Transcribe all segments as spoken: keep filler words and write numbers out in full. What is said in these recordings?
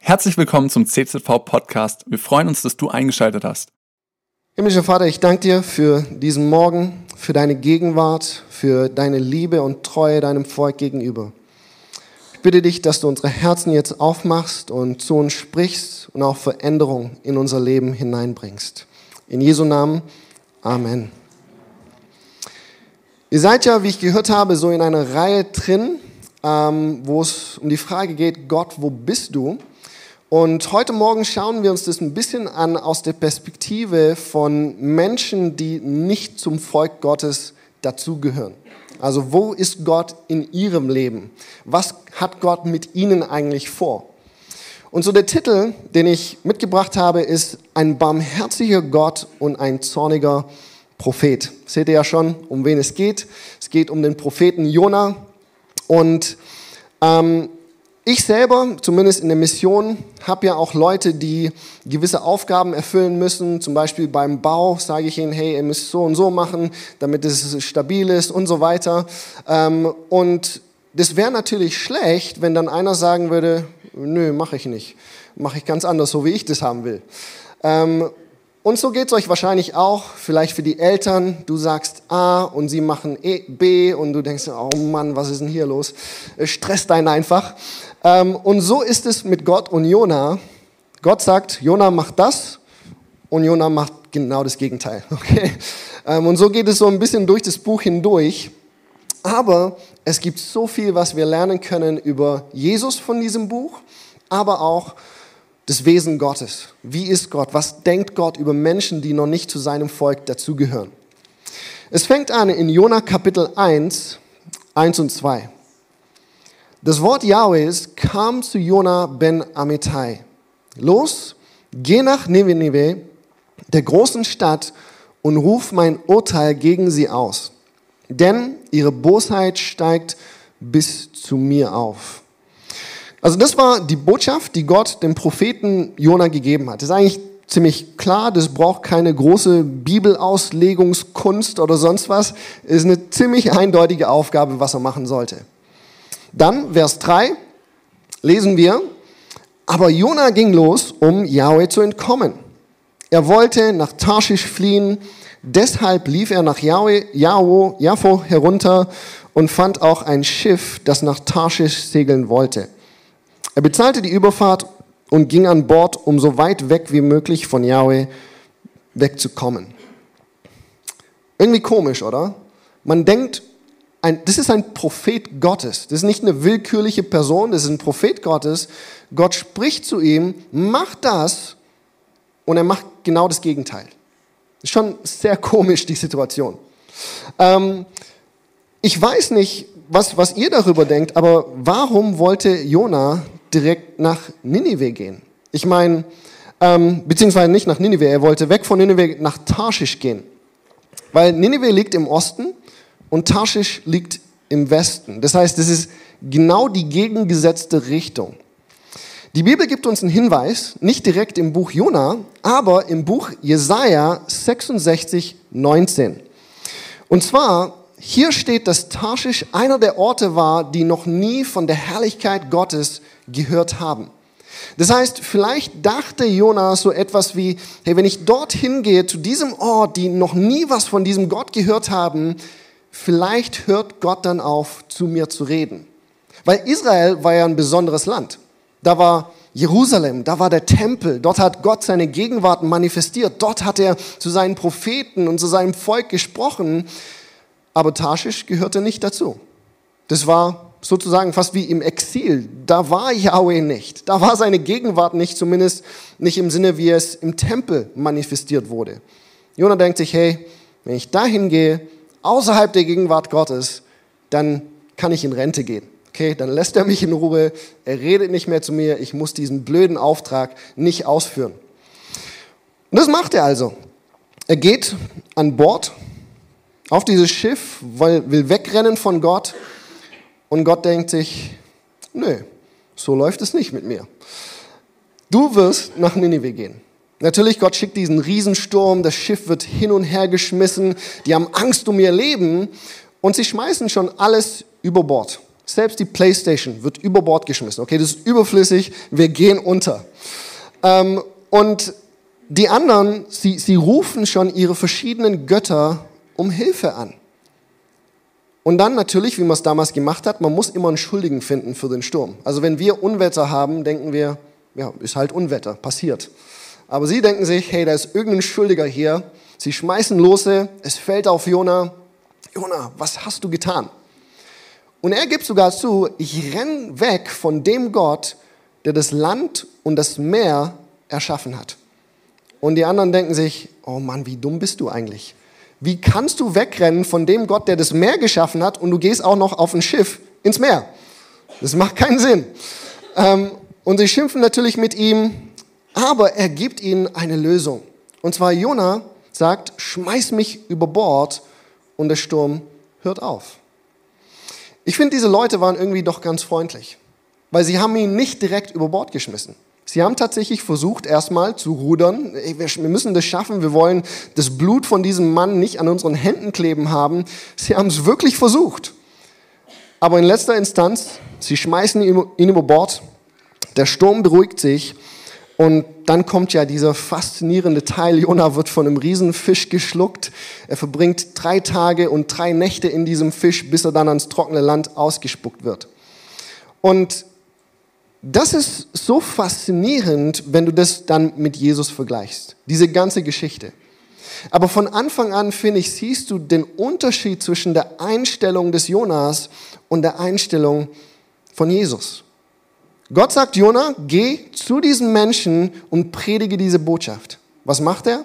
Herzlich willkommen zum C Z V-Podcast. Wir freuen uns, dass du eingeschaltet hast. Himmlischer Vater, ich danke dir für diesen Morgen, für deine Gegenwart, für deine Liebe und Treue deinem Volk gegenüber. Ich bitte dich, dass du unsere Herzen jetzt aufmachst und zu uns sprichst und auch Veränderung in unser Leben hineinbringst. In Jesu Namen, Amen. Ihr seid ja, wie ich gehört habe, so in einer Reihe drin, ähm, wo es um die Frage geht, Gott, wo bist du? Und heute Morgen schauen wir uns das ein bisschen an aus der Perspektive von Menschen, die nicht zum Volk Gottes dazugehören. Also wo ist Gott in ihrem Leben? Was hat Gott mit ihnen eigentlich vor? Und so der Titel, den ich mitgebracht habe, ist ein barmherziger Gott und ein zorniger Prophet. Seht ihr ja schon, um wen es geht. Es geht um den Propheten Jona. Und ähm, ich selber, zumindest in der Mission, habe ja auch Leute, die gewisse Aufgaben erfüllen müssen. Zum Beispiel beim Bau sage ich ihnen, hey, ihr müsst so und so machen, damit es stabil ist und so weiter. Und das wäre natürlich schlecht, wenn dann einer sagen würde, nö, mache ich nicht. Mache ich ganz anders, so wie ich das haben will. Und so geht es euch wahrscheinlich auch, vielleicht für die Eltern. Du sagst A und sie machen e, B und du denkst, oh Mann, was ist denn hier los? Stresst einen einfach. Und so ist es mit Gott und Jona. Gott sagt, Jona macht das und Jona macht genau das Gegenteil. Okay? Und so geht es so ein bisschen durch das Buch hindurch. Aber es gibt so viel, was wir lernen können über Jesus von diesem Buch, aber auch das Wesen Gottes. Wie ist Gott? Was denkt Gott über Menschen, die noch nicht zu seinem Volk dazugehören? Es fängt an in Jona Kapitel eins, eins und zwei. Das Wort Jahwes kam zu Jona ben Amittai. Los, geh nach Nineveh, der großen Stadt, und ruf mein Urteil gegen sie aus. Denn ihre Bosheit steigt bis zu mir auf. Also das war die Botschaft, die Gott dem Propheten Jona gegeben hat. Das ist eigentlich ziemlich klar, das braucht keine große Bibelauslegungskunst oder sonst was. Es ist eine ziemlich eindeutige Aufgabe, was er machen sollte. Dann, Vers drei, lesen wir, aber Jona ging los, um Jahwe zu entkommen. Er wollte nach Tarschisch fliehen, deshalb lief er nach Jahwe, Jahwe, Jaffo herunter und fand auch ein Schiff, das nach Tarschisch segeln wollte. Er bezahlte die Überfahrt und ging an Bord, um so weit weg wie möglich von Jahwe wegzukommen. Irgendwie komisch, oder? Man denkt, ein, das ist ein Prophet Gottes. Das ist nicht eine willkürliche Person, das ist ein Prophet Gottes. Gott spricht zu ihm, mach das, und er macht genau das Gegenteil. Das ist schon sehr komisch, die Situation. Ähm, ich weiß nicht, was, was ihr darüber denkt, aber warum wollte Jona direkt nach Ninive gehen? Ich meine, ähm, beziehungsweise nicht nach Ninive, er wollte weg von Ninive nach Tarschisch gehen. Weil Ninive liegt im Osten und Tarschisch liegt im Westen. Das heißt, das ist genau die gegengesetzte Richtung. Die Bibel gibt uns einen Hinweis, nicht direkt im Buch Jona, aber im Buch Jesaja sechsundsechzig, neunzehn. Und zwar, hier steht, dass Tarschisch einer der Orte war, die noch nie von der Herrlichkeit Gottes gehört haben. Das heißt, vielleicht dachte Jona so etwas wie, hey, wenn ich dorthin gehe, zu diesem Ort, die noch nie was von diesem Gott gehört haben, vielleicht hört Gott dann auf, zu mir zu reden. Weil Israel war ja ein besonderes Land. Da war Jerusalem, da war der Tempel, dort hat Gott seine Gegenwart manifestiert, dort hat er zu seinen Propheten und zu seinem Volk gesprochen, aber Tarschisch gehörte nicht dazu. Das war sozusagen fast wie im Exil, da war Jahwe nicht, da war seine Gegenwart nicht, zumindest nicht im Sinne, wie es im Tempel manifestiert wurde. Jona denkt sich, hey, wenn ich dahin gehe, außerhalb der Gegenwart Gottes, dann kann ich in Rente gehen. Okay, dann lässt er mich in Ruhe, er redet nicht mehr zu mir, ich muss diesen blöden Auftrag nicht ausführen. Und das macht er also. Er geht an Bord auf dieses Schiff, will wegrennen von Gott und Gott denkt sich, nö, so läuft es nicht mit mir. Du wirst nach Ninive gehen. Natürlich, Gott schickt diesen Riesensturm, das Schiff wird hin und her geschmissen, die haben Angst um ihr Leben und sie schmeißen schon alles über Bord. Selbst die Playstation wird über Bord geschmissen. Okay, das ist überflüssig, wir gehen unter. Ähm, und die anderen, sie, sie rufen schon ihre verschiedenen Götter um Hilfe an. Und dann natürlich, wie man es damals gemacht hat, man muss immer einen Schuldigen finden für den Sturm. Also wenn wir Unwetter haben, denken wir, ja, ist halt Unwetter, passiert. Aber sie denken sich, hey, da ist irgendein Schuldiger hier. Sie schmeißen Lose, es fällt auf Jona. Jona, was hast du getan? Und er gibt sogar zu, ich renne weg von dem Gott, der das Land und das Meer erschaffen hat. Und die anderen denken sich, oh Mann, wie dumm bist du eigentlich? Wie kannst du wegrennen von dem Gott, der das Meer geschaffen hat, und du gehst auch noch auf ein Schiff ins Meer? Das macht keinen Sinn. Ähm, und sie schimpfen natürlich mit ihm, aber er gibt ihnen eine Lösung. Und zwar Jona sagt, schmeiß mich über Bord und der Sturm hört auf. Ich finde, diese Leute waren irgendwie doch ganz freundlich, weil sie haben ihn nicht direkt über Bord geschmissen. Sie haben tatsächlich versucht, erstmal zu rudern. Wir müssen das schaffen, wir wollen das Blut von diesem Mann nicht an unseren Händen kleben haben. Sie haben es wirklich versucht. Aber in letzter Instanz, sie schmeißen ihn über Bord, der Sturm beruhigt sich und dann kommt ja dieser faszinierende Teil. Jona wird von einem Riesenfisch geschluckt. Er verbringt drei Tage und drei Nächte in diesem Fisch, bis er dann ans trockene Land ausgespuckt wird. Und das ist so faszinierend, wenn du das dann mit Jesus vergleichst, diese ganze Geschichte. Aber von Anfang an, finde ich, siehst du den Unterschied zwischen der Einstellung des Jonas und der Einstellung von Jesus. Gott sagt Jona, geh zu diesen Menschen und predige diese Botschaft. Was macht er?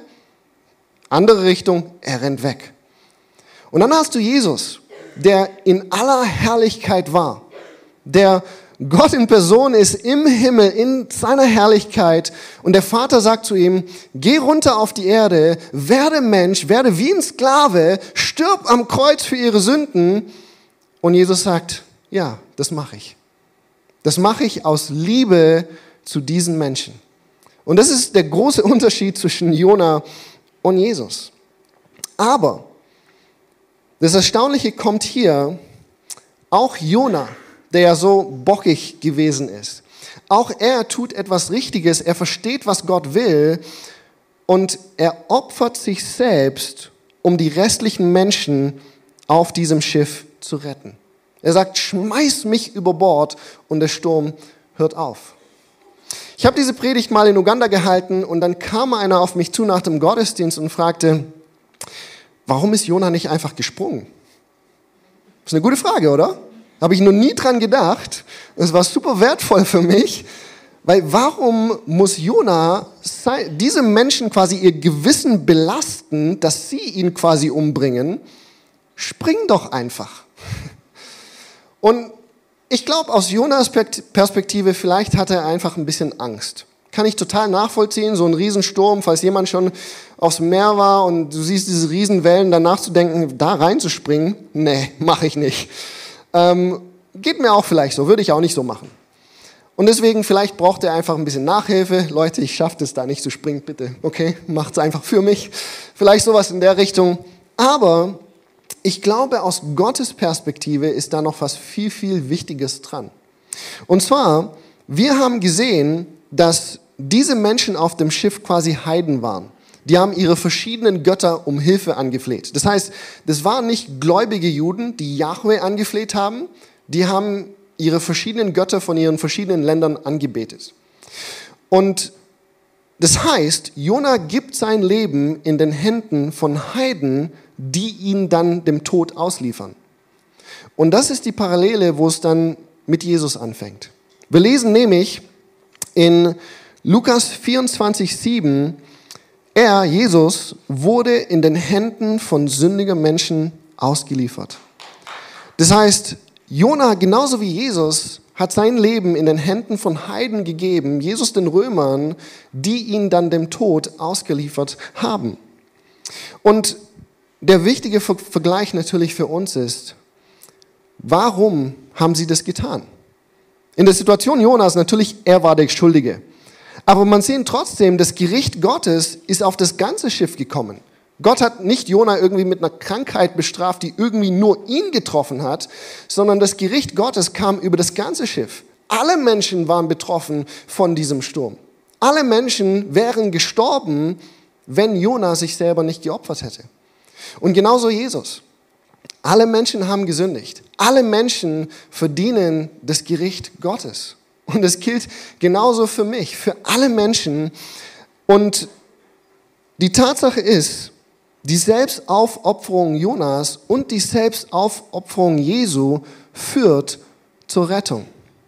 Andere Richtung, er rennt weg. Und dann hast du Jesus, der in aller Herrlichkeit war, der Gott in Person ist, im Himmel, in seiner Herrlichkeit. Und der Vater sagt zu ihm, geh runter auf die Erde, werde Mensch, werde wie ein Sklave, stirb am Kreuz für ihre Sünden. Und Jesus sagt, ja, das mache ich. Das mache ich aus Liebe zu diesen Menschen. Und das ist der große Unterschied zwischen Jona und Jesus. Aber das Erstaunliche kommt hier, auch Jona, der ja so bockig gewesen ist. Auch er tut etwas Richtiges, er versteht, was Gott will und er opfert sich selbst, um die restlichen Menschen auf diesem Schiff zu retten. Er sagt, schmeiß mich über Bord und der Sturm hört auf. Ich habe diese Predigt mal in Uganda gehalten und dann kam einer auf mich zu nach dem Gottesdienst und fragte, warum ist Jona nicht einfach gesprungen? Das ist eine gute Frage, oder? Habe ich noch nie dran gedacht. Es war super wertvoll für mich, weil warum muss Jona diese Menschen quasi ihr Gewissen belasten, dass sie ihn quasi umbringen? Spring doch einfach. Und ich glaube, aus Jonas Perspektive, vielleicht hat er einfach ein bisschen Angst. Kann ich total nachvollziehen, so ein Riesensturm, falls jemand schon aufs Meer war und du siehst diese Riesenwellen, dann nachzudenken, da reinzuspringen, nee, mache ich nicht. Ähm, geht mir auch vielleicht so, würde ich auch nicht so machen. Und deswegen, vielleicht braucht er einfach ein bisschen Nachhilfe. Leute, ich schaffe es da nicht zu springen, bitte, okay, macht's einfach für mich. Vielleicht sowas in der Richtung. Aber ich glaube, aus Gottes Perspektive ist da noch was viel, viel Wichtiges dran. Und zwar, wir haben gesehen, dass diese Menschen auf dem Schiff quasi Heiden waren. Die haben ihre verschiedenen Götter um Hilfe angefleht. Das heißt, das waren nicht gläubige Juden, die Jahwe angefleht haben. Die haben ihre verschiedenen Götter von ihren verschiedenen Ländern angebetet. Und das heißt, Jona gibt sein Leben in den Händen von Heiden, die ihn dann dem Tod ausliefern. Und das ist die Parallele, wo es dann mit Jesus anfängt. Wir lesen nämlich in Lukas vierundzwanzig, sieben, er, Jesus, wurde in den Händen von sündigen Menschen ausgeliefert. Das heißt, Jona, genauso wie Jesus, hat sein Leben in den Händen von Heiden gegeben, Jesus den Römern, die ihn dann dem Tod ausgeliefert haben. Und der wichtige Vergleich natürlich für uns ist, warum haben sie das getan? In der Situation Jonas, natürlich, er war der Schuldige. Aber man sieht trotzdem, das Gericht Gottes ist auf das ganze Schiff gekommen. Gott hat nicht Jona irgendwie mit einer Krankheit bestraft, die irgendwie nur ihn getroffen hat, sondern das Gericht Gottes kam über das ganze Schiff. Alle Menschen waren betroffen von diesem Sturm. Alle Menschen wären gestorben, wenn Jona sich selber nicht geopfert hätte. Und genauso Jesus. Alle Menschen haben gesündigt. Alle Menschen verdienen das Gericht Gottes. Und das gilt genauso für mich, für alle Menschen. Und die Tatsache ist, die Selbstaufopferung Jonas und die Selbstaufopferung Jesu führt zur Rettung.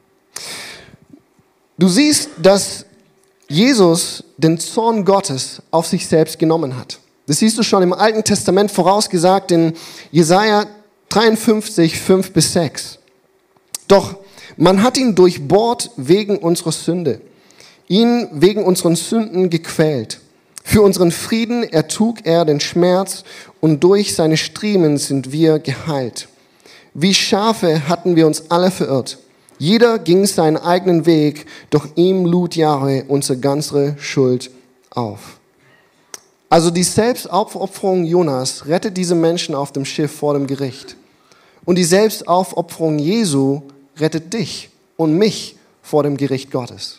Du siehst, dass Jesus den Zorn Gottes auf sich selbst genommen hat. Das siehst du schon im Alten Testament vorausgesagt in Jesaja dreiundfünfzig, fünf bis sechs. Doch man hat ihn durchbohrt wegen unserer Sünde, ihn wegen unseren Sünden gequält. Für unseren Frieden ertrug er den Schmerz und durch seine Striemen sind wir geheilt. Wie Schafe hatten wir uns alle verirrt. Jeder ging seinen eigenen Weg, doch ihm lud Jahwe unsere ganze Schuld auf. Also die Selbstaufopferung Jonas rettet diese Menschen auf dem Schiff vor dem Gericht. Und die Selbstaufopferung Jesu rettet dich und mich vor dem Gericht Gottes.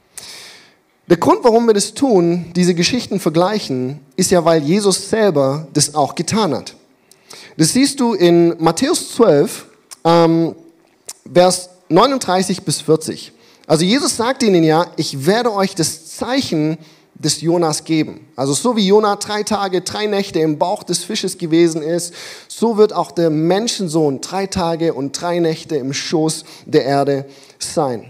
Der Grund, warum wir das tun, diese Geschichten vergleichen, ist ja, weil Jesus selber das auch getan hat. Das siehst du in Matthäus zwölf, ähm, Vers neununddreißig bis vierzig. Also Jesus sagt ihnen ja, ich werde euch das Zeichen des Jonas geben. Also so wie Jona drei Tage, drei Nächte im Bauch des Fisches gewesen ist, so wird auch der Menschensohn drei Tage und drei Nächte im Schoß der Erde sein.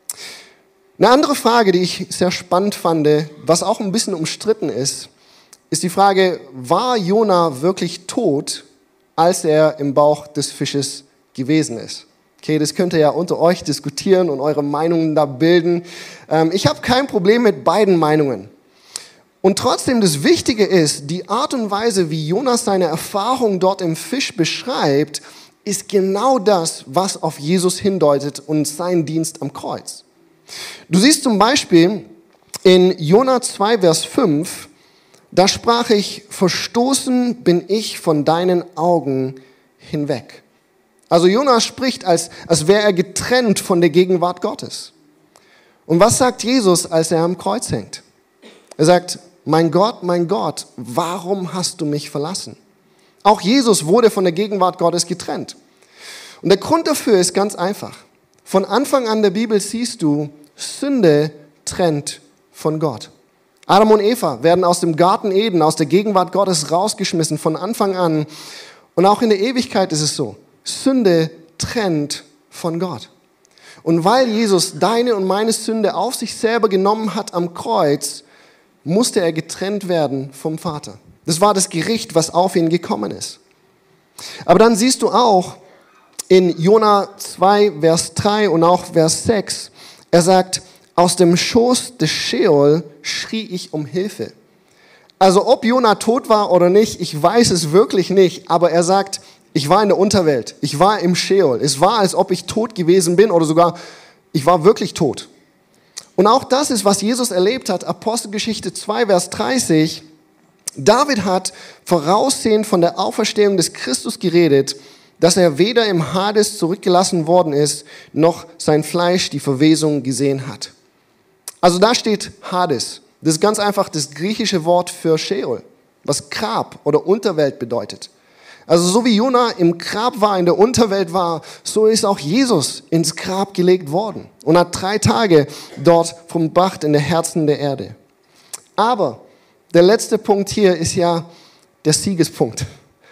Eine andere Frage, die ich sehr spannend fand, was auch ein bisschen umstritten ist, ist die Frage, war Jona wirklich tot, als er im Bauch des Fisches gewesen ist? Okay, das könnt ihr ja unter euch diskutieren und eure Meinungen da bilden. Ich habe kein Problem mit beiden Meinungen. Und trotzdem, das Wichtige ist, die Art und Weise, wie Jonas seine Erfahrung dort im Fisch beschreibt, ist genau das, was auf Jesus hindeutet und seinen Dienst am Kreuz. Du siehst zum Beispiel in Jona zwei, Vers fünf, da sprach ich, verstoßen bin ich von deinen Augen hinweg. Also Jona spricht, als, als wäre er getrennt von der Gegenwart Gottes. Und was sagt Jesus, als er am Kreuz hängt? Er sagt, mein Gott, mein Gott, warum hast du mich verlassen? Auch Jesus wurde von der Gegenwart Gottes getrennt. Und der Grund dafür ist ganz einfach. Von Anfang an der Bibel siehst du, Sünde trennt von Gott. Adam und Eva werden aus dem Garten Eden, aus der Gegenwart Gottes rausgeschmissen von Anfang an. Und auch in der Ewigkeit ist es so. Sünde trennt von Gott. Und weil Jesus deine und meine Sünde auf sich selber genommen hat am Kreuz, musste er getrennt werden vom Vater. Das war das Gericht, was auf ihn gekommen ist. Aber dann siehst du auch in Jona zwei, Vers drei und auch Vers sechs, er sagt, aus dem Schoß des Scheol schrie ich um Hilfe. Also ob Jona tot war oder nicht, ich weiß es wirklich nicht, aber er sagt, ich war in der Unterwelt, ich war im Scheol. Es war, als ob ich tot gewesen bin oder sogar, ich war wirklich tot. Und auch das ist, was Jesus erlebt hat, Apostelgeschichte zwei, Vers dreißig. David hat voraussehend von der Auferstehung des Christus geredet, dass er weder im Hades zurückgelassen worden ist, noch sein Fleisch die Verwesung gesehen hat. Also da steht Hades. Das ist ganz einfach das griechische Wort für Scheol, was Grab oder Unterwelt bedeutet. Also so wie Jona im Grab war, in der Unterwelt war, so ist auch Jesus ins Grab gelegt worden und hat drei Tage dort verbracht in der Herzen der Erde. Aber der letzte Punkt hier ist ja der Siegespunkt.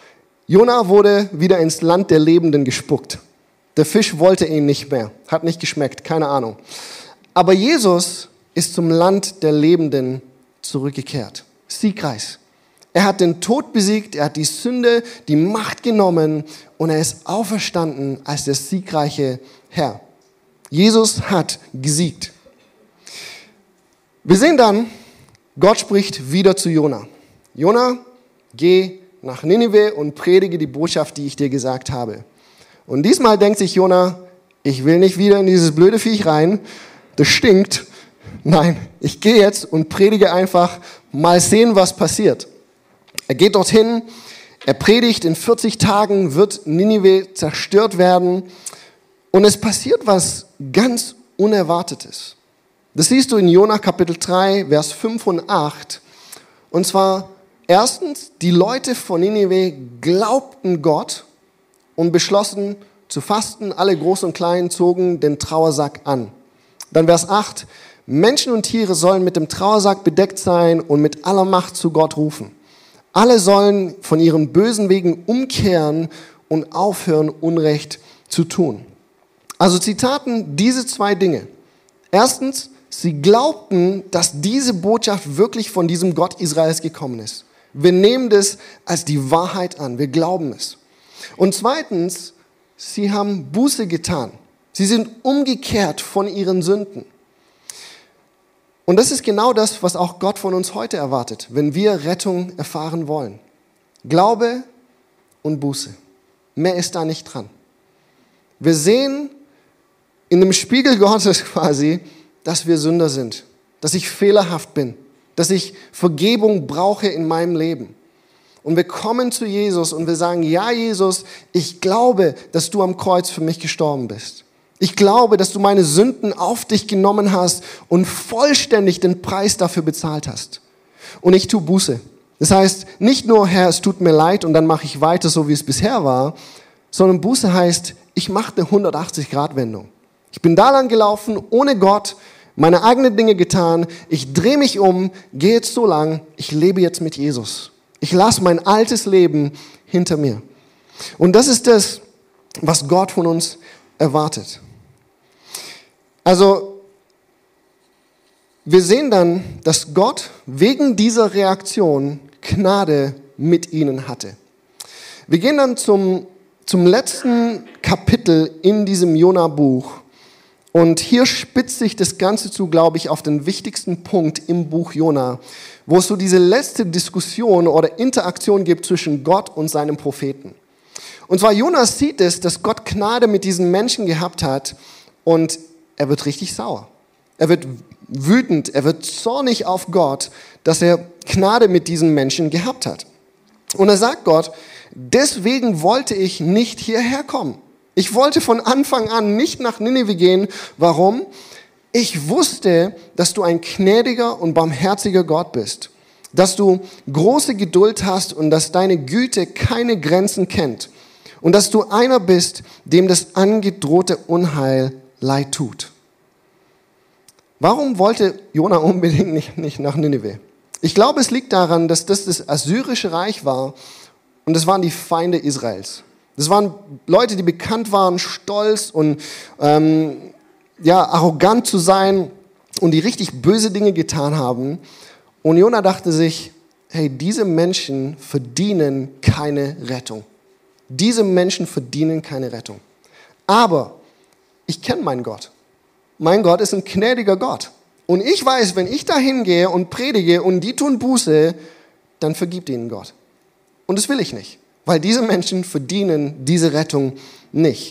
Jona wurde wieder ins Land der Lebenden gespuckt. Der Fisch wollte ihn nicht mehr, hat nicht geschmeckt, keine Ahnung. Aber Jesus ist zum Land der Lebenden zurückgekehrt, siegreich. Er hat den Tod besiegt, er hat die Sünde, die Macht genommen und er ist auferstanden als der siegreiche Herr. Jesus hat gesiegt. Wir sehen dann, Gott spricht wieder zu Jona. Jona, geh nach Ninive und predige die Botschaft, die ich dir gesagt habe. Und diesmal denkt sich Jona, ich will nicht wieder in dieses blöde Viech rein, das stinkt. Nein, ich gehe jetzt und predige einfach, mal sehen, was passiert. Er geht dorthin, er predigt, in vierzig Tagen wird Ninive zerstört werden und es passiert was ganz Unerwartetes. Das siehst du in Jona Kapitel drei, Vers fünf und acht. Und zwar erstens, die Leute von Ninive glaubten Gott und beschlossen zu fasten. Alle Groß und Klein zogen den Trauersack an. Dann Vers acht, Menschen und Tiere sollen mit dem Trauersack bedeckt sein und mit aller Macht zu Gott rufen. Alle sollen von ihren bösen Wegen umkehren und aufhören, Unrecht zu tun. Also sie taten diese zwei Dinge. Erstens, sie glaubten, dass diese Botschaft wirklich von diesem Gott Israels gekommen ist. Wir nehmen das als die Wahrheit an, wir glauben es. Und zweitens, sie haben Buße getan. Sie sind umgekehrt von ihren Sünden. Und das ist genau das, was auch Gott von uns heute erwartet, wenn wir Rettung erfahren wollen. Glaube und Buße. Mehr ist da nicht dran. Wir sehen in dem Spiegel Gottes quasi, dass wir Sünder sind, dass ich fehlerhaft bin, dass ich Vergebung brauche in meinem Leben. Und wir kommen zu Jesus und wir sagen, ja Jesus, ich glaube, dass du am Kreuz für mich gestorben bist. Ich glaube, dass du meine Sünden auf dich genommen hast und vollständig den Preis dafür bezahlt hast. Und ich tue Buße. Das heißt, nicht nur, Herr, es tut mir leid und dann mache ich weiter, so wie es bisher war, sondern Buße heißt, ich mache eine hundertachtzig-Grad-Wendung. Ich bin da lang gelaufen, ohne Gott, meine eigenen Dinge getan. Ich drehe mich um, gehe jetzt so lang, ich lebe jetzt mit Jesus. Ich lasse mein altes Leben hinter mir. Und das ist das, was Gott von uns erwartet. Also, wir sehen dann, dass Gott wegen dieser Reaktion Gnade mit ihnen hatte. Wir gehen dann zum, zum letzten Kapitel in diesem Jona-Buch. Und hier spitzt sich das Ganze zu, glaube ich, auf den wichtigsten Punkt im Buch Jona, wo es so diese letzte Diskussion oder Interaktion gibt zwischen Gott und seinem Propheten. Und zwar Jonas sieht es, dass Gott Gnade mit diesen Menschen gehabt hat und er wird richtig sauer. Er wird wütend, er wird zornig auf Gott, dass er Gnade mit diesen Menschen gehabt hat. Und er sagt Gott, deswegen wollte ich nicht hierher kommen. Ich wollte von Anfang an nicht nach Ninive gehen. Warum? Ich wusste, dass du ein gnädiger und barmherziger Gott bist. Dass du große Geduld hast und dass deine Güte keine Grenzen kennt. Und dass du einer bist, dem das angedrohte Unheil leid tut. Warum wollte Jona unbedingt nicht, nicht nach Ninive? Ich glaube, es liegt daran, dass das das assyrische Reich war und das waren die Feinde Israels. Das waren Leute, die bekannt waren, stolz und ähm, ja, arrogant zu sein und die richtig böse Dinge getan haben. Und Jona dachte sich, hey, diese Menschen verdienen keine Rettung. Diese Menschen verdienen keine Rettung. Aber ich kenne meinen Gott. Mein Gott ist ein gnädiger Gott. Und ich weiß, wenn ich da hingehe und predige und die tun Buße, dann vergibt ihnen Gott. Und das will ich nicht. Weil diese Menschen verdienen diese Rettung nicht.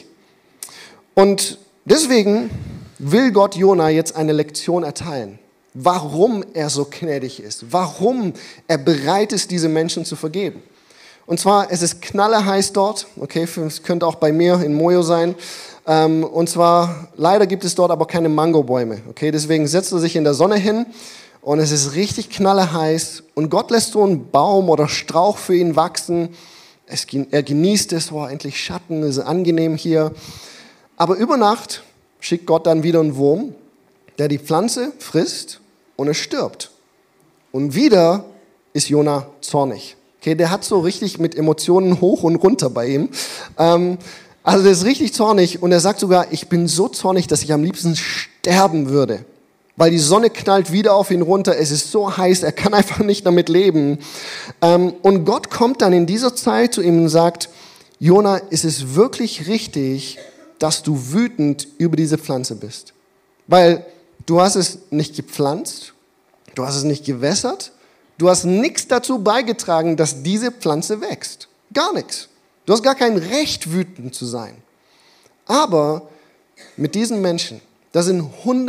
Und deswegen will Gott Jona jetzt eine Lektion erteilen, warum er so gnädig ist, warum er bereit ist, diese Menschen zu vergeben. Und zwar, es ist knallerheiß dort, okay, es könnte auch bei mir in Mojo sein. Und zwar, leider gibt es dort aber keine Mangobäume, okay, deswegen setzt er sich in der Sonne hin und es ist richtig knallerheiß und Gott lässt so einen Baum oder Strauch für ihn wachsen. Es, er genießt es, oh, endlich Schatten, es ist angenehm hier. Aber über Nacht schickt Gott dann wieder einen Wurm, der die Pflanze frisst und es stirbt. Und wieder ist Jona zornig. Okay, der hat so richtig mit Emotionen hoch und runter bei ihm. Ähm, also der ist richtig zornig und er sagt sogar, ich bin so zornig, dass ich am liebsten sterben würde. Weil die Sonne knallt wieder auf ihn runter, es ist so heiß, er kann einfach nicht damit leben. Und Gott kommt dann in dieser Zeit zu ihm und sagt, Jona, ist es wirklich richtig, dass du wütend über diese Pflanze bist? Weil du hast es nicht gepflanzt, du hast es nicht gewässert, du hast nichts dazu beigetragen, dass diese Pflanze wächst. Gar nichts. Du hast gar kein Recht, wütend zu sein. Aber mit diesen Menschen, da sind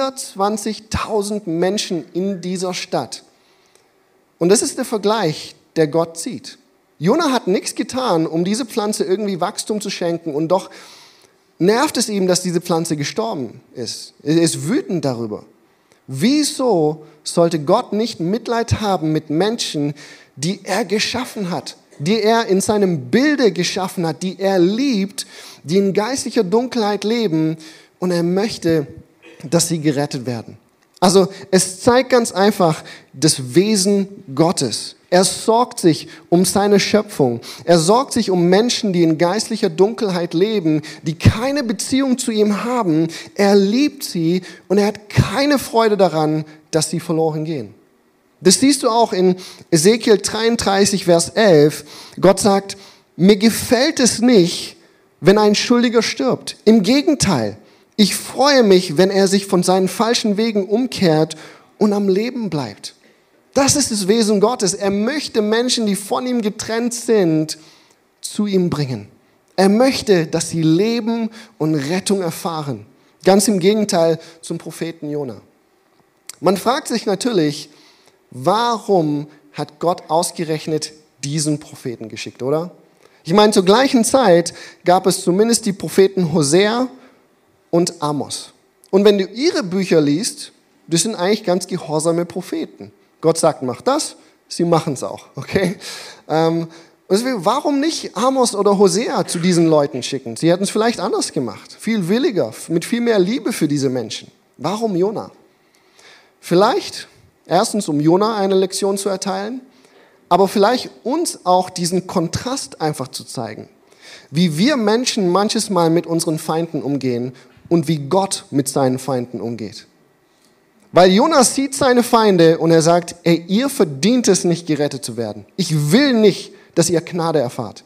hundertzwanzigtausend Menschen in dieser Stadt. Und das ist der Vergleich, der Gott sieht. Jona hat nichts getan, um diese Pflanze irgendwie Wachstum zu schenken, und doch nervt es ihm, dass diese Pflanze gestorben ist. Er ist wütend darüber. Wieso sollte Gott nicht Mitleid haben mit Menschen, die er geschaffen hat, die er in seinem Bilde geschaffen hat, die er liebt, die in geistlicher Dunkelheit leben, und er möchte, dass sie gerettet werden? Also es zeigt ganz einfach das Wesen Gottes. Er sorgt sich um seine Schöpfung. Er sorgt sich um Menschen, die in geistlicher Dunkelheit leben, die keine Beziehung zu ihm haben. Er liebt sie und er hat keine Freude daran, dass sie verloren gehen. Das siehst du auch in Ezekiel dreiunddreißig, Vers elf. Gott sagt, mir gefällt es nicht, wenn ein Schuldiger stirbt. Im Gegenteil, ich freue mich, wenn er sich von seinen falschen Wegen umkehrt und am Leben bleibt. Das ist das Wesen Gottes. Er möchte Menschen, die von ihm getrennt sind, zu ihm bringen. Er möchte, dass sie Leben und Rettung erfahren. Ganz im Gegenteil zum Propheten Jona. Man fragt sich natürlich, warum hat Gott ausgerechnet diesen Propheten geschickt, oder? Ich meine, zur gleichen Zeit gab es zumindest die Propheten Hosea und Amos. Und wenn du ihre Bücher liest, das sind eigentlich ganz gehorsame Propheten. Gott sagt, mach das, sie machen es auch, okay? Ähm, deswegen, warum nicht Amos oder Hosea zu diesen Leuten schicken? Sie hätten es vielleicht anders gemacht, viel williger, mit viel mehr Liebe für diese Menschen. Warum Jona? Vielleicht, erstens, um Jona eine Lektion zu erteilen, aber vielleicht uns auch diesen Kontrast einfach zu zeigen. Wie wir Menschen manches Mal mit unseren Feinden umgehen und wie Gott mit seinen Feinden umgeht. Weil Jona sieht seine Feinde und er sagt, ey, ihr verdient es nicht, gerettet zu werden. Ich will nicht, dass ihr Gnade erfahrt.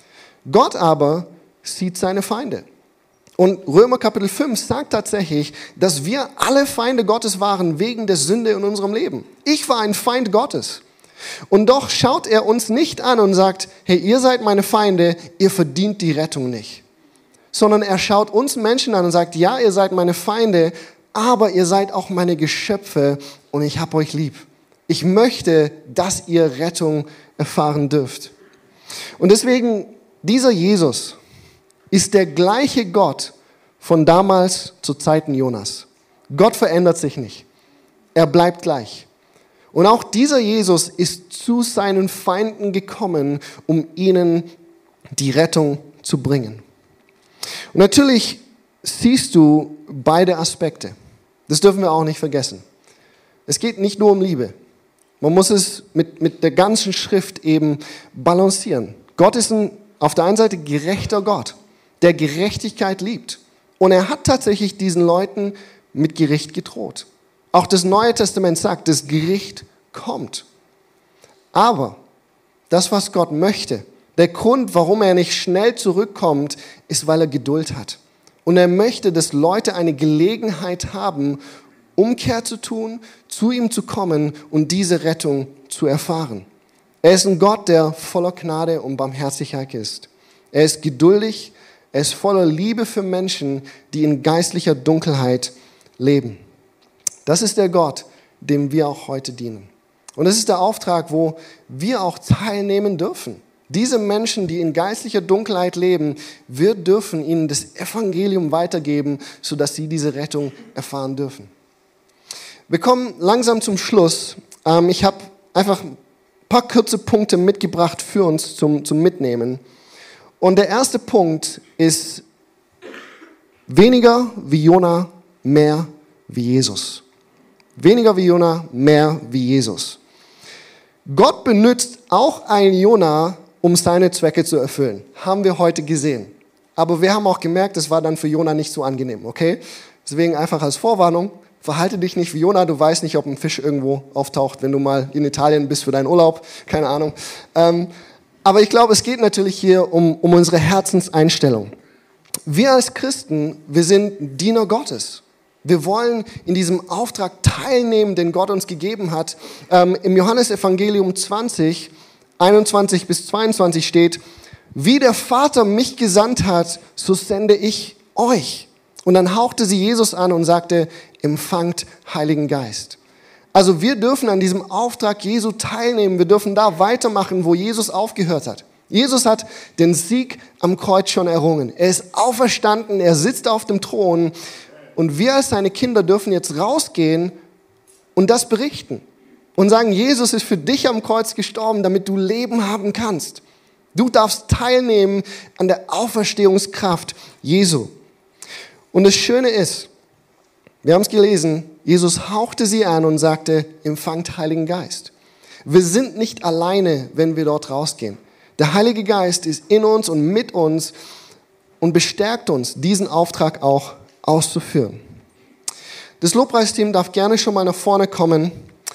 Gott aber sieht seine Feinde. Und Römer Kapitel fünf sagt tatsächlich, dass wir alle Feinde Gottes waren wegen der Sünde in unserem Leben. Ich war ein Feind Gottes. Und doch schaut er uns nicht an und sagt, hey, ihr seid meine Feinde, ihr verdient die Rettung nicht. Sondern er schaut uns Menschen an und sagt, ja, ihr seid meine Feinde, aber ihr seid auch meine Geschöpfe und ich habe euch lieb. Ich möchte, dass ihr Rettung erfahren dürft. Und deswegen, dieser Jesus ist der gleiche Gott von damals zu Zeiten Jonas. Gott verändert sich nicht. Er bleibt gleich. Und auch dieser Jesus ist zu seinen Feinden gekommen, um ihnen die Rettung zu bringen. Und natürlich siehst du beide Aspekte. Das dürfen wir auch nicht vergessen. Es geht nicht nur um Liebe. Man muss es mit, mit der ganzen Schrift eben balancieren. Gott ist ein, auf der einen Seite gerechter Gott, der Gerechtigkeit liebt. Und er hat tatsächlich diesen Leuten mit Gericht gedroht. Auch das Neue Testament sagt, das Gericht kommt. Aber das, was Gott möchte, der Grund, warum er nicht schnell zurückkommt, ist, weil er Geduld hat. Und er möchte, dass Leute eine Gelegenheit haben, Umkehr zu tun, zu ihm zu kommen und diese Rettung zu erfahren. Er ist ein Gott, der voller Gnade und Barmherzigkeit ist. Er ist geduldig, er ist voller Liebe für Menschen, die in geistlicher Dunkelheit leben. Das ist der Gott, dem wir auch heute dienen. Und das ist der Auftrag, wo wir auch teilnehmen dürfen. Diese Menschen, die in geistlicher Dunkelheit leben, wir dürfen ihnen das Evangelium weitergeben, sodass sie diese Rettung erfahren dürfen. Wir kommen langsam zum Schluss. Ich habe einfach ein paar kurze Punkte mitgebracht für uns zum, zum Mitnehmen. Und der erste Punkt ist weniger wie Jona, mehr wie Jesus. Weniger wie Jona, mehr wie Jesus. Gott benutzt auch einen Jona, um seine Zwecke zu erfüllen. Haben wir heute gesehen. Aber wir haben auch gemerkt, das war dann für Jona nicht so angenehm, okay? Deswegen einfach als Vorwarnung, verhalte dich nicht wie Jona, du weißt nicht, ob ein Fisch irgendwo auftaucht, wenn du mal in Italien bist für deinen Urlaub, keine Ahnung. Ähm, aber ich glaube, es geht natürlich hier um, um unsere Herzenseinstellung. Wir als Christen, wir sind Diener Gottes. Wir wollen in diesem Auftrag teilnehmen, den Gott uns gegeben hat. Ähm, im Johannesevangelium zwanzig, einundzwanzig bis zweiundzwanzig steht, wie der Vater mich gesandt hat, so sende ich euch. Und dann hauchte sie Jesus an und sagte, empfangt Heiligen Geist. Also wir dürfen an diesem Auftrag Jesu teilnehmen. Wir dürfen da weitermachen, wo Jesus aufgehört hat. Jesus hat den Sieg am Kreuz schon errungen. Er ist auferstanden, er sitzt auf dem Thron. Und wir als seine Kinder dürfen jetzt rausgehen und das berichten. Und sagen, Jesus ist für dich am Kreuz gestorben, damit du Leben haben kannst. Du darfst teilnehmen an der Auferstehungskraft Jesu. Und das Schöne ist, wir haben es gelesen, Jesus hauchte sie an und sagte, empfangt Heiligen Geist. Wir sind nicht alleine, wenn wir dort rausgehen. Der Heilige Geist ist in uns und mit uns und bestärkt uns, diesen Auftrag auch auszuführen. Das Lobpreisteam darf gerne schon mal nach vorne kommen.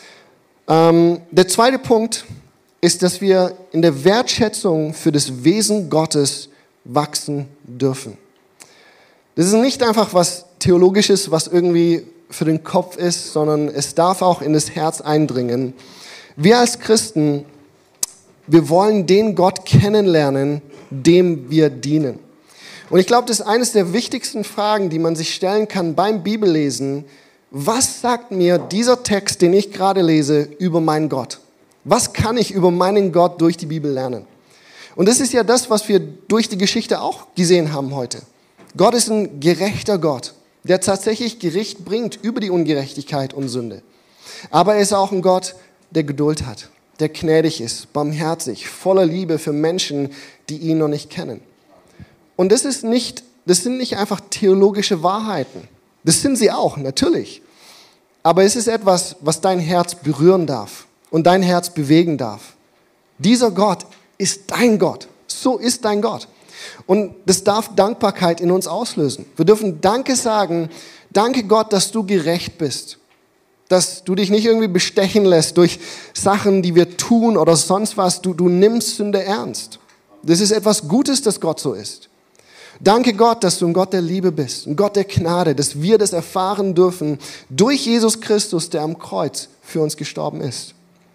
Ähm, der zweite Punkt ist, dass wir in der Wertschätzung für das Wesen Gottes wachsen dürfen. Das ist nicht einfach was Theologisches, was irgendwie für den Kopf ist, sondern es darf auch in das Herz eindringen. Wir als Christen, wir wollen den Gott kennenlernen, dem wir dienen. Und ich glaube, das ist eines der wichtigsten Fragen, die man sich stellen kann beim Bibellesen. Was sagt mir dieser Text, den ich gerade lese, über meinen Gott? Was kann ich über meinen Gott durch die Bibel lernen? Und das ist ja das, was wir durch die Geschichte auch gesehen haben heute. Gott ist ein gerechter Gott, der tatsächlich Gericht bringt über die Ungerechtigkeit und Sünde. Aber er ist auch ein Gott, der Geduld hat, der gnädig ist, barmherzig, voller Liebe für Menschen, die ihn noch nicht kennen. Und das ist nicht, das sind nicht einfach theologische Wahrheiten. Das sind sie auch, natürlich. Aber es ist etwas, was dein Herz berühren darf und dein Herz bewegen darf. Dieser Gott ist dein Gott. So ist dein Gott. Und das darf Dankbarkeit in uns auslösen. Wir dürfen Danke sagen. Danke Gott, dass du gerecht bist. Dass du dich nicht irgendwie bestechen lässt durch Sachen, die wir tun oder sonst was. Du, du nimmst Sünde ernst. Das ist etwas Gutes, dass Gott so ist. Danke Gott, dass du ein Gott der Liebe bist, ein Gott der Gnade, dass wir das erfahren dürfen durch Jesus Christus, der am Kreuz für uns gestorben ist.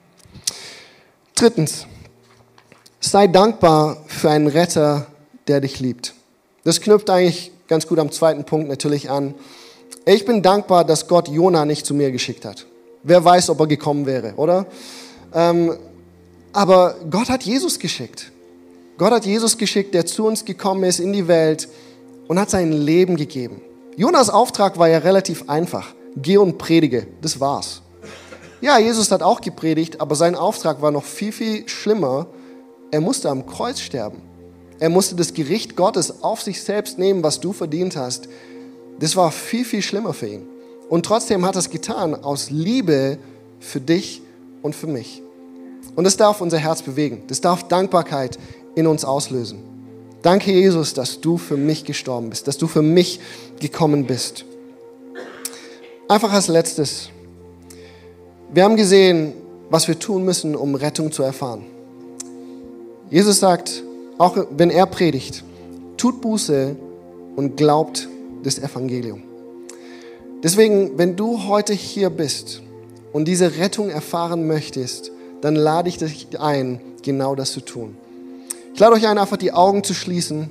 Drittens, sei dankbar für einen Retter, der dich liebt. Das knüpft eigentlich ganz gut am zweiten Punkt natürlich an. Ich bin dankbar, dass Gott Jona nicht zu mir geschickt hat. Wer weiß, ob er gekommen wäre, oder? Ähm, aber Gott hat Jesus geschickt. Gott hat Jesus geschickt, der zu uns gekommen ist in die Welt und hat sein Leben gegeben. Jonas Auftrag war ja relativ einfach. Geh und predige, das war's. Ja, Jesus hat auch gepredigt, aber sein Auftrag war noch viel, viel schlimmer. Er musste am Kreuz sterben. Er musste das Gericht Gottes auf sich selbst nehmen, was du verdient hast. Das war viel, viel schlimmer für ihn. Und trotzdem hat er es getan, aus Liebe für dich und für mich. Und das darf unser Herz bewegen. Das darf Dankbarkeit in uns auslösen. Danke, Jesus, dass du für mich gestorben bist, dass du für mich gekommen bist. Einfach als letztes. Wir haben gesehen, was wir tun müssen, um Rettung zu erfahren. Jesus sagt, auch wenn er predigt, tut Buße und glaubt das Evangelium. Deswegen, wenn du heute hier bist und diese Rettung erfahren möchtest, dann lade ich dich ein, genau das zu tun. Ich lade euch ein, einfach die Augen zu schließen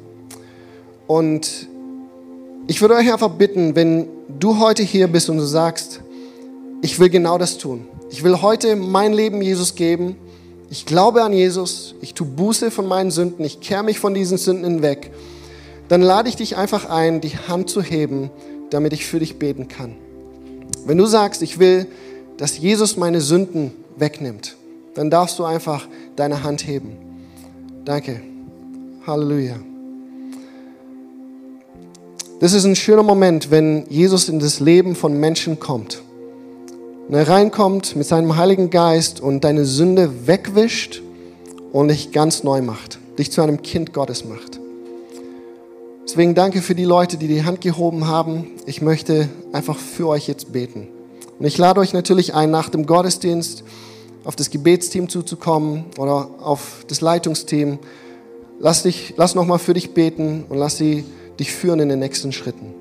und ich würde euch einfach bitten, wenn du heute hier bist und du sagst, ich will genau das tun. Ich will heute mein Leben Jesus geben. Ich glaube an Jesus. Ich tue Buße von meinen Sünden. Ich kehre mich von diesen Sünden hinweg. Dann lade ich dich einfach ein, die Hand zu heben, damit ich für dich beten kann. Wenn du sagst, ich will, dass Jesus meine Sünden wegnimmt, dann darfst du einfach deine Hand heben. Danke. Halleluja. Das ist ein schöner Moment, wenn Jesus in das Leben von Menschen kommt. Und er reinkommt mit seinem Heiligen Geist und deine Sünde wegwischt und dich ganz neu macht. Dich zu einem Kind Gottes macht. Deswegen danke für die Leute, die die Hand gehoben haben. Ich möchte einfach für euch jetzt beten. Und ich lade euch natürlich ein, nach dem Gottesdienst auf das Gebetsteam zuzukommen oder auf das Leitungsteam. Lass dich, lass nochmal für dich beten und lass sie dich führen in den nächsten Schritten.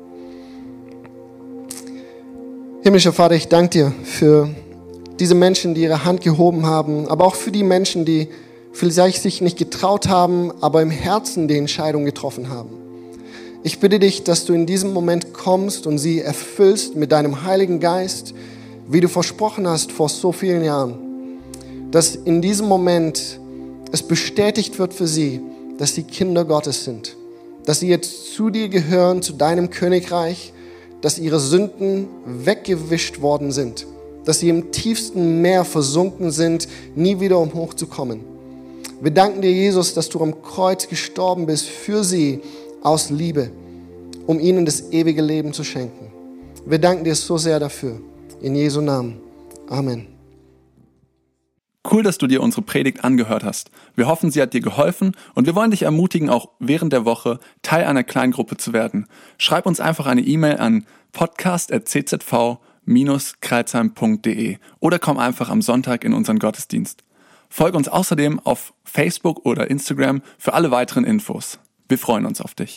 Himmlischer Vater, ich danke dir für diese Menschen, die ihre Hand gehoben haben, aber auch für die Menschen, die vielleicht sich nicht getraut haben, aber im Herzen die Entscheidung getroffen haben. Ich bitte dich, dass du in diesem Moment kommst und sie erfüllst mit deinem Heiligen Geist, wie du versprochen hast vor so vielen Jahren, dass in diesem Moment es bestätigt wird für sie, dass sie Kinder Gottes sind, dass sie jetzt zu dir gehören, zu deinem Königreich, dass ihre Sünden weggewischt worden sind, dass sie im tiefsten Meer versunken sind, nie wieder um hochzukommen. Wir danken dir, Jesus, dass du am Kreuz gestorben bist für sie aus Liebe, um ihnen das ewige Leben zu schenken. Wir danken dir so sehr dafür. In Jesu Namen. Amen. Cool, dass du dir unsere Predigt angehört hast. Wir hoffen, sie hat dir geholfen und wir wollen dich ermutigen, auch während der Woche Teil einer Kleingruppe zu werden. Schreib uns einfach eine E-Mail an podcast at c z v dash kreilsheim punkt d e oder komm einfach am Sonntag in unseren Gottesdienst. Folge uns außerdem auf Facebook oder Instagram für alle weiteren Infos. Wir freuen uns auf dich.